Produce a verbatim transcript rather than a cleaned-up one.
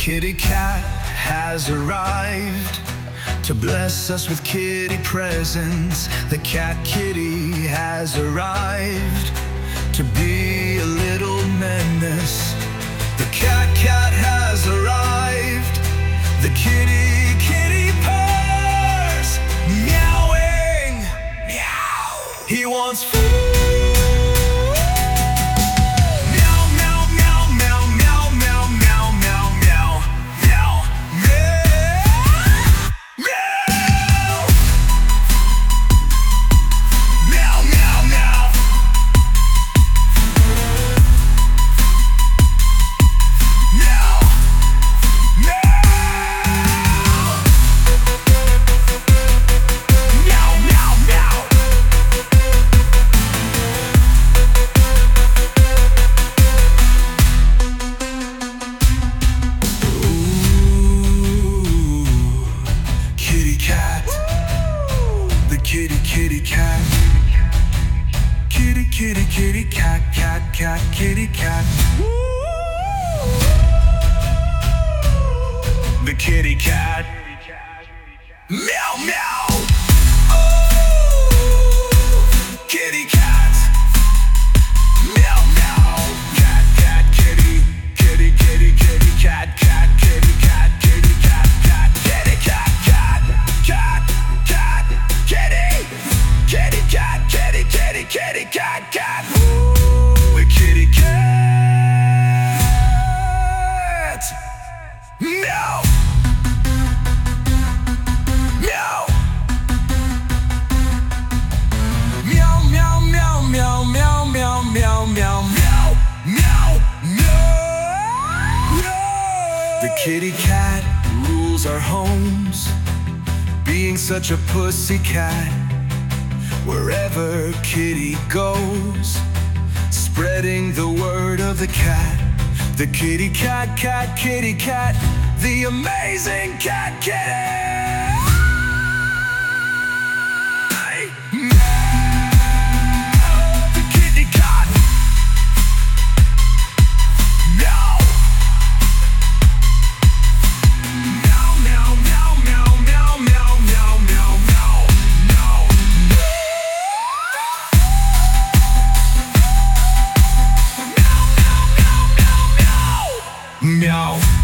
kitty cat has arrived to bless us with kitty presents. The cat kitty has arrived to be a little menace. The cat cat has arrived. The kitty kitty purrs, meowing, meow. He wants food. Kitty, kitty, cat. Kitty, kitty, kitty, cat, cat, cat, kitty, cat. The kitty cat. Meow, meow. Oh, kitty cat. Meow, meow. Cat, cat, kitty. Kitty, kitty, kitty, cat, cat, kitty, cat, kitty, cat, cat, kitty, cat, cat, cat, cat, kitty. Kitty cat, kitty, kitty, kitty cat, cat. The kitty cat. Meow. Meow. Meow, meow, meow, meow, meow, meow, meow, meow, meow, meow, meow. The kitty cat rules our homes, being such a pussy cat. Wherever kitty goes, spreading the word of the cat. The kitty cat, cat, kitty cat, the amazing cat kitty. The kitty cat. Meow. Meow, meow, meow, meow, meow, meow, meow, meow, meow, meow. Meow.